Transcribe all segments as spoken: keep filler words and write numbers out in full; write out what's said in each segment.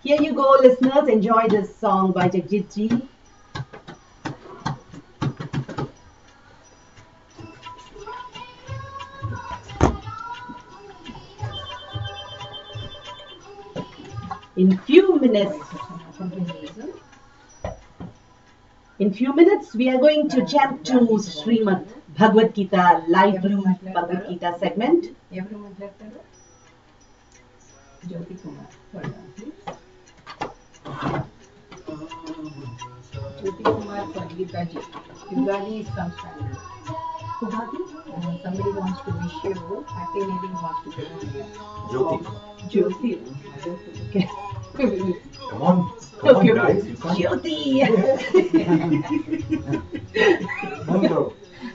Here you go, listeners. Enjoy this song by Jagjit Ji. In few minutes, in few minutes, we are going to jump to Srimad Bhagavad Gita live loop Bhagavad Gita segment. Jyoti Kumar, hold on, please. Jyoti Kumar for Gita Ji. Yugadi is some family. Uh, somebody wants to wish you happy meeting, wants to Jyoti. Jyoti. Okay. Come on, come Okay, on, okay. guys. You can't. Jyoti. Hello.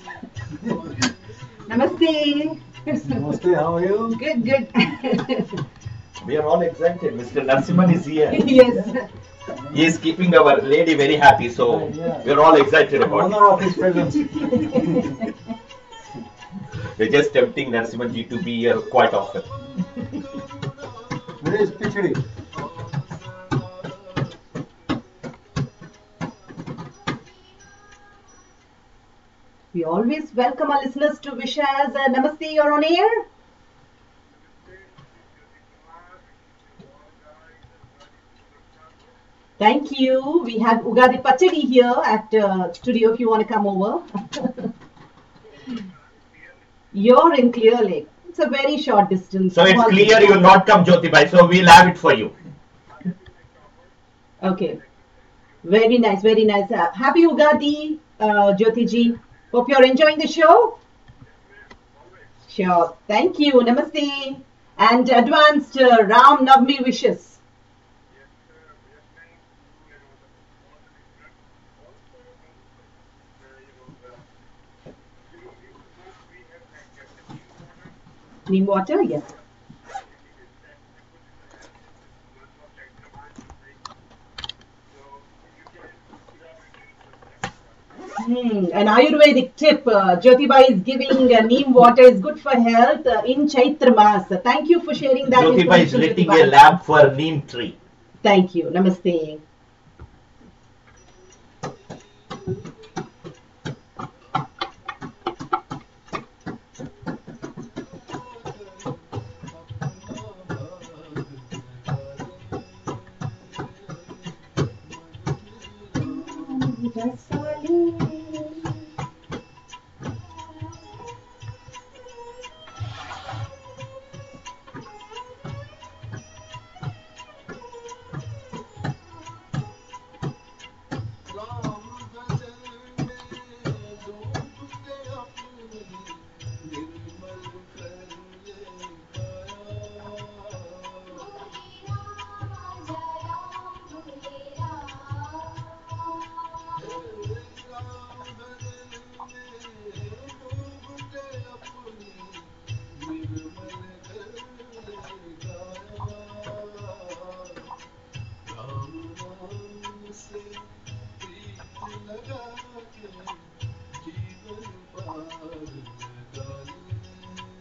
Namaste. Namaste, how are you? Good, good. We are all excited. Mister Narasimhan is here. Yes. He is keeping our lady very happy, so we are all excited about Honor of his presence. it. We're just tempting Narasimhan ji to be here quite often. Where is Pichadi? We always welcome our listeners to wish us uh, Namaste, you're on air. Thank you. We have Ugadi Pachadi here at uh, studio if you want to come over. You're in Clear Lake. It's a very short distance. So it's clear you will not come, Jyoti bhai, so we'll have it for you. Okay. Very nice, very nice. Uh, happy Ugadi, uh, Jyoti ji. Hope you're enjoying the show. Sure. Thank you. Namaste. And advanced uh, Ram Navami wishes. Neem water? Yes. Hmm. An Ayurvedic tip, uh, Jyotibai is giving uh, neem water is good for health uh, in Chaitra Mas. Thank you for sharing that. Jyoti bhai is information, lighting Jyotibai. a lamp for neem tree. Thank you. Namaste. Rasali.